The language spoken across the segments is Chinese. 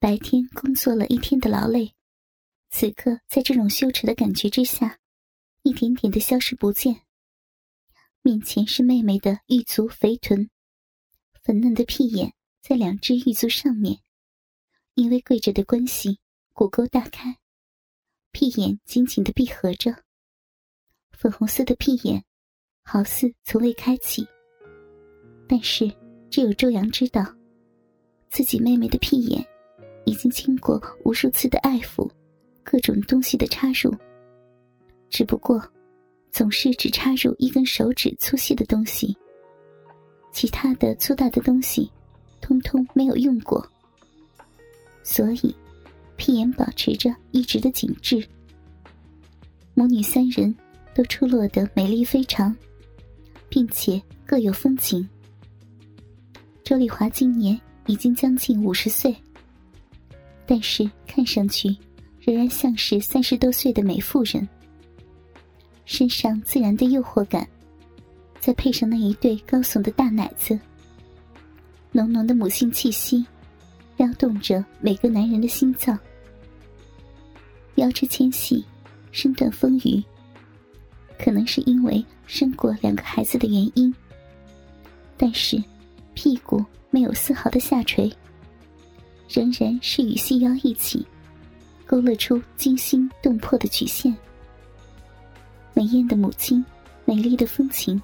白天工作了一天的劳累，此刻在这种羞耻的感觉之下，一点点的消失不见。面前是妹妹的玉足肥臀，粉嫩的屁眼在两只玉足上面，因为跪着的关系，骨沟大开，屁眼紧紧地闭合着，粉红色的屁眼好似从未开启。但是只有周阳知道，自己妹妹的屁眼已经经过无数次的爱抚，各种东西的插入，只不过总是只插入一根手指粗细的东西，其他的粗大的东西通通没有用过，所以屁眼保持着一直的紧致。母女三人都出落得美丽非常，并且各有风情。周丽华今年已经将近50岁，但是看上去仍然像是30多岁的美妇人，身上自然的诱惑感，再配上那一对高耸的大奶子，浓浓的母性气息撩动着每个男人的心脏。腰肢纤细，身段丰腴，可能是因为生过2个孩子的原因，但是屁股没有丝毫的下垂，仍然是与细腰一起勾勒出惊心动魄的曲线。美艳的母亲，美丽的风情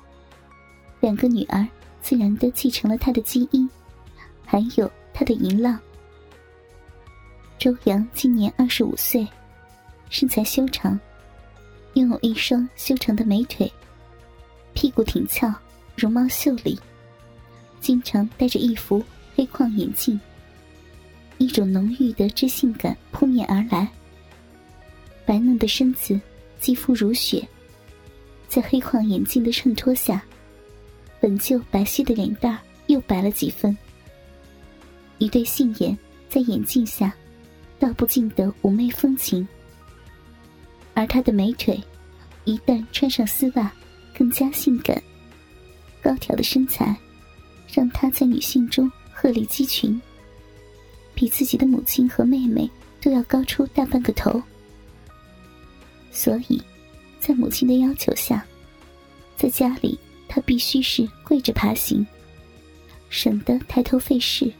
，2个女儿自然地继承了她的基因，还有她的淫浪。周阳今年25岁，身材修长，拥有一双修长的美腿，屁股挺翘，容貌秀丽，经常戴着一副黑框眼镜，一种浓郁的知性感扑面而来。白嫩的身子，肌肤如雪，在黑框眼镜的衬托下，本就白皙的脸蛋又白了几分。一对杏眼在眼镜下道不尽的妩媚风情，而她的美腿一旦穿上丝袜更加性感，高挑的身材让她在女性中鹤立鸡群，比自己的母亲和妹妹都要高出大半个头。所以在母亲的要求下，在家里她必须是跪着爬行，省得抬头费事。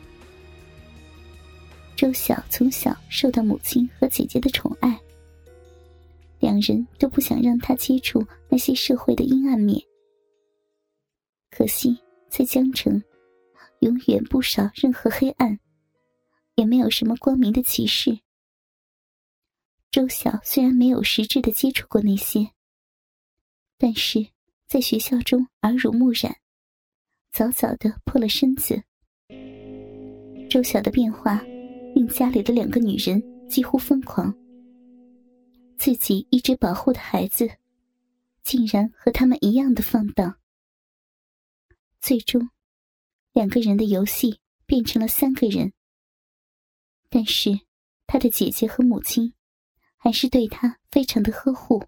周晓从小受到母亲和姐姐的宠爱，2人都不想让她接触那些社会的阴暗面。可惜在江城永远不少任何黑暗，也没有什么光明的歧视。周晓虽然没有实质的接触过那些，但是在学校中耳濡目染，早早的破了身子。周晓的变化令家里的2个女人几乎疯狂，自己一直保护的孩子竟然和他们一样的放荡。最终2个人的游戏变成了3个人，但是他的姐姐和母亲还是对他非常的呵护。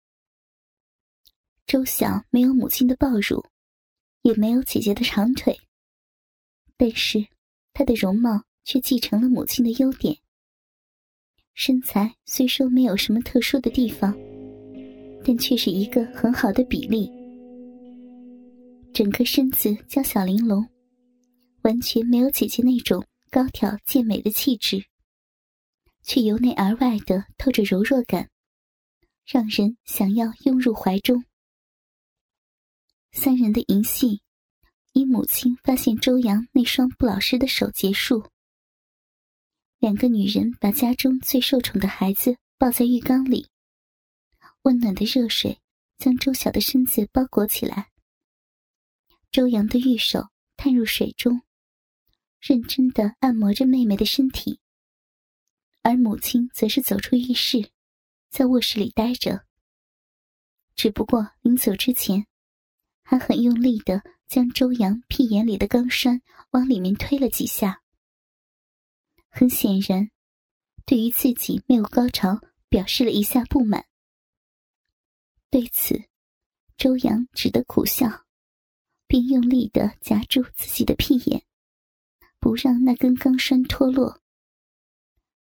周晓没有母亲的抱乳，也没有姐姐的长腿，但是她的容貌却继承了母亲的优点。身材虽说没有什么特殊的地方，但却是一个很好的比例，整个身子娇小玲珑，完全没有姐姐那种高挑健美的气质，却由内而外的透着柔弱感，让人想要拥入怀中。3人的淫戏以母亲发现周阳那双不老实的手结束。2个女人把家中最受宠的孩子抱在浴缸里，温暖的热水将周晓的身子包裹起来。周阳的玉手探入水中，认真地按摩着妹妹的身体，而母亲则是走出浴室，在卧室里待着。只不过临走之前，还很用力地将周阳屁眼里的钢栓往里面推了几下。很显然，对于自己没有高潮表示了一下不满。对此，周阳只得苦笑，并用力地夹住自己的屁眼，不让那根钢栓脱落。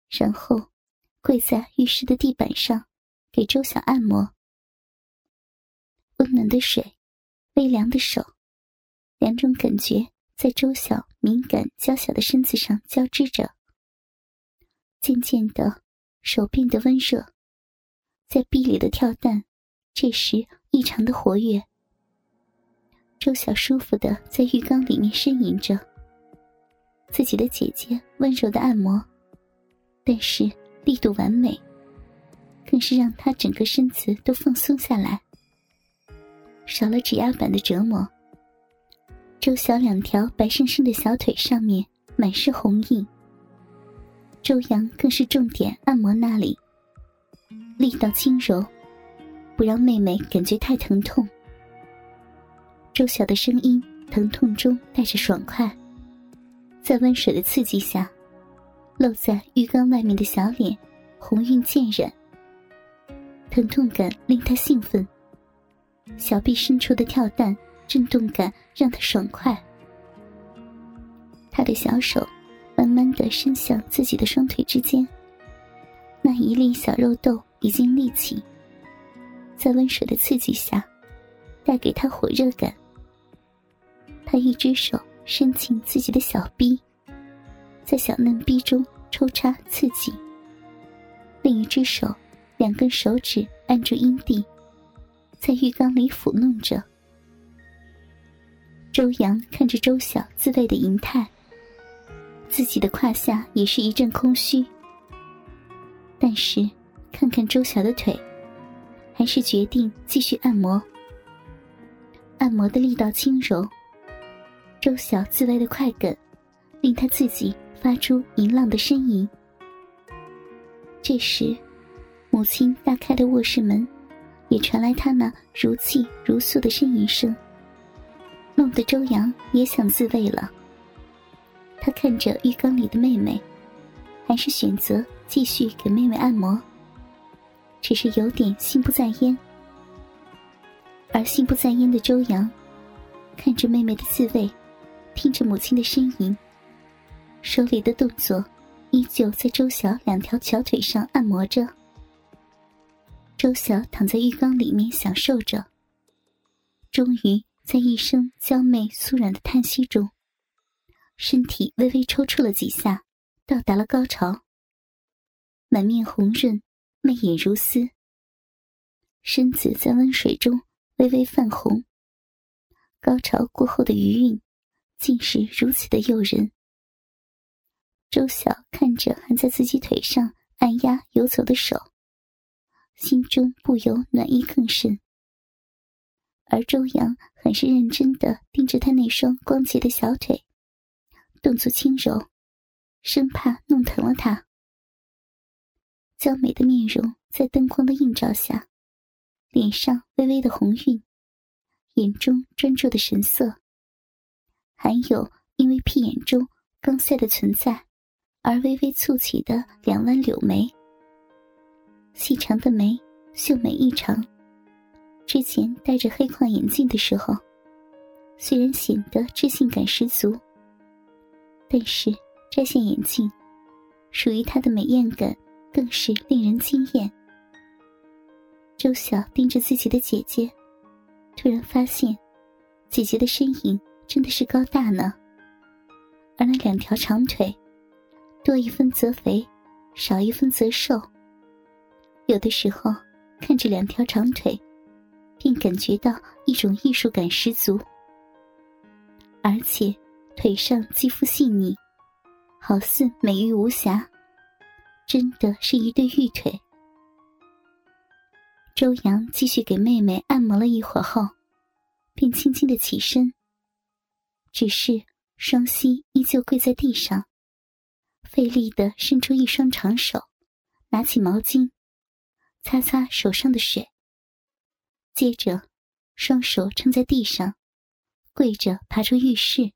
然后跪在浴室的地板上给周晓按摩。温暖的水，微凉的手，两种感觉在周晓敏感娇小的身子上交织着。渐渐的，手变得温热，在壁里的跳蛋这时异常的活跃。周晓舒服地在浴缸里面呻吟着，自己的姐姐温柔的按摩，但是力度完美，更是让她整个身子都放松下来，少了指压板的折磨。周晓两条白生生的小腿上面满是红印，周阳更是重点按摩那里，力道轻柔，不让妹妹感觉太疼痛。周晓的声音疼痛中带着爽快，在温水的刺激下，露在浴缸外面的小脸红晕渐染，疼痛感令她兴奋，小臂深处的跳蛋震动感让她爽快。她的小手慢慢地伸向自己的双腿之间，那一粒小肉豆已经立起，在温水的刺激下带给她火热感。她一只手伸进自己的小臂，在小嫩逼中抽插刺激，另一只手两根手指按住阴蒂，在浴缸里抚弄着。周阳看着周晓自慰的淫态，自己的胯下也是一阵空虚，但是看看周晓的腿，还是决定继续按摩。按摩的力道轻柔，周晓自慰的快感令他自己发出淫浪的呻吟。这时母亲大开的卧室门也传来他那如泣如诉的呻吟声，弄得周阳也想自慰了。他看着浴缸里的妹妹，还是选择继续给妹妹按摩，只是有点心不在焉。而心不在焉的周阳看着妹妹的自慰，听着母亲的呻吟，手里的动作依旧在周晓两条小腿上按摩着。周晓躺在浴缸里面享受着，终于在一声娇媚酥软的叹息中，身体微微抽搐了几下，到达了高潮。满面红润，媚眼如丝，身子在温水中微微泛红，高潮过后的余韵竟是如此的诱人。周晓看着还在自己腿上按压游走的手，心中不由暖意更甚。而周阳很是认真地盯着他那双光洁的小腿，动作轻柔，生怕弄疼了他。娇美的面容在灯光的映照下，脸上微微的红晕，眼中专注的神色，还有因为屁眼中钢塞的存在而微微蹙起的两弯柳眉。细长的眉秀美异常，之前戴着黑框眼镜的时候，虽然显得知性感十足，但是摘下眼镜，属于她的美艳感更是令人惊艳。周晓盯着自己的姐姐，突然发现姐姐的身影真的是高大呢，而那两条长腿多一分则肥，少一分则瘦，有的时候看着两条长腿便感觉到一种艺术感十足，而且腿上肌肤细腻，好似美玉无瑕，真的是一对玉腿。周阳继续给妹妹按摩了一会儿后，便轻轻地起身，只是双膝依旧跪在地上，费力地伸出一双长手，拿起毛巾擦擦手上的水，接着双手撑在地上，跪着爬出浴室。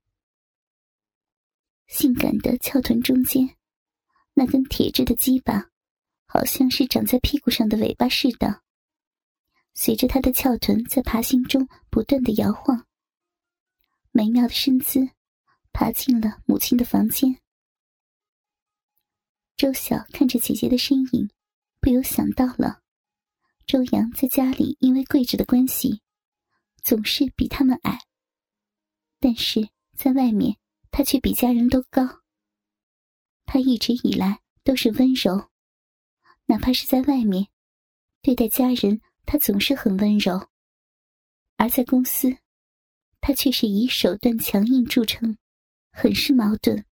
性感的翘臀中间，那根铁质的鸡巴好像是长在屁股上的尾巴似的，随着她的翘臀在爬行中不断地摇晃，美妙的身姿爬进了母亲的房间。 周晓看着姐姐的身影，不由想到了周阳在家里因为跪着的关系，总是比他们矮，但是在外面他却比家人都高。他一直以来都是温柔，哪怕是在外面对待家人，他总是很温柔，而在公司他却是以手段强硬著称，很是矛盾。